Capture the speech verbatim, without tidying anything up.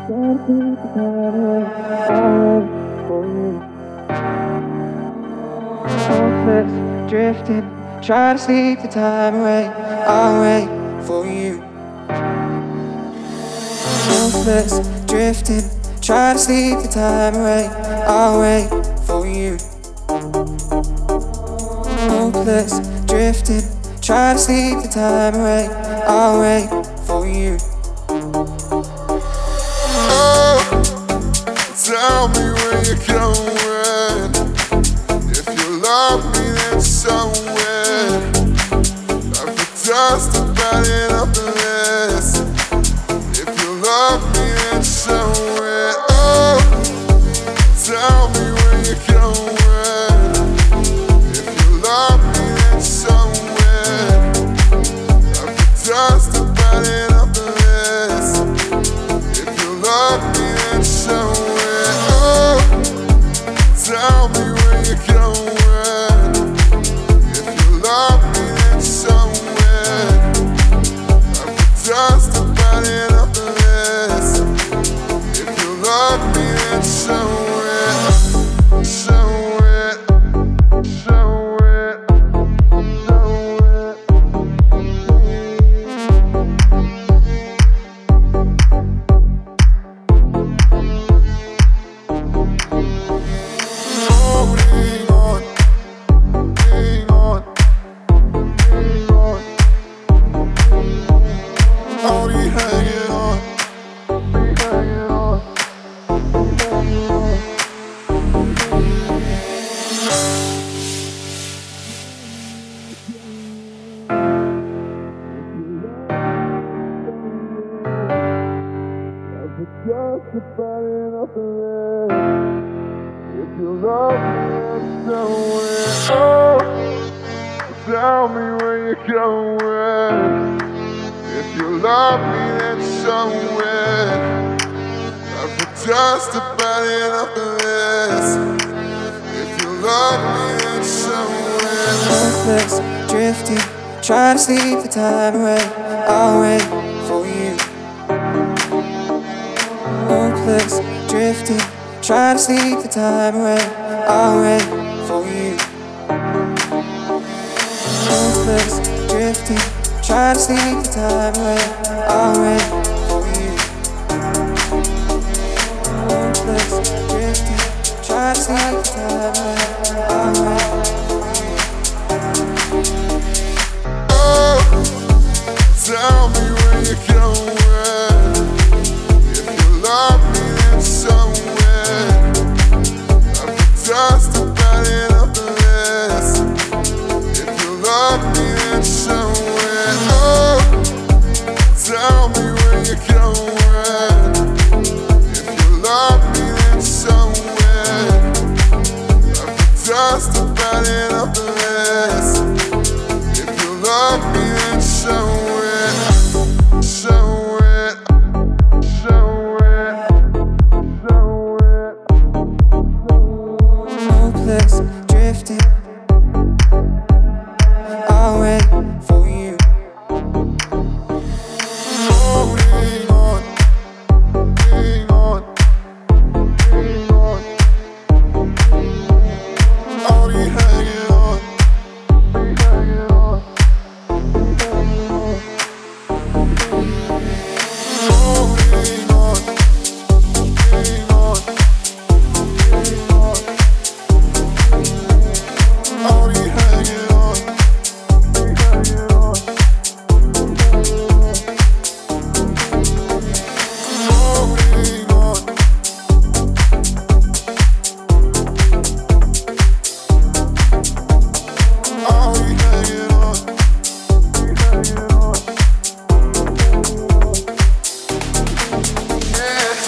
Drifting, try to sleep the time away. I'll wait for you. Hopeless, drifting, try to sleep the time away. I'll wait for you. Hopeless, drifting, try to sleep the time away. I'll wait for you. Oh, tell me where you're going. If you love me, then somewhere. I've been just about it up the list. If you love me, then somewhere. Oh, tell me where you're going. If you love me, then somewhere. I've been just about it up the list. If you love me, then somewhere. Oh, tell me where you're going. If you love me, then somewhere. I've been just about it up the list. If you love me, then somewhere. Somewhere. Somewhere. Somewhere. Holding on, hang on, hang on. Only hanging on, hanging on, hanging on. Just about enough of it. If you love me, then somewhere. Oh, tell me where you're going. If you love me, then somewhere. I've been just about enough of this. If you love me, then somewhere. Hopeless, drifting, try to sleep the time away. I'll wait for you. Hopeless, drifting, try to sleep the time away. I'll wait for you. Hopeless, drifting, try to sleep the time away. I'll wait for you. Hopeless, drifting, try to sleep the time away. I'll wait for you. Oh, tell me where you're going. If you love me, then somewhere. I've been just about it up the list. If you love me, then somewhere. Oh, tell me where you're going. If you love me, then somewhere. I've been just about it up the list. If you love me, then somewhere. Somewhere. Somewhere. Somewhere. Hopeless, drifting, I'll wait for you. Holding on, hang on, hang on. Only hanging on, hanging on, hanging on. Holding on, hang on, hang on. Only hanging on, hanging on. Holding on. Only hanging on, hanging on.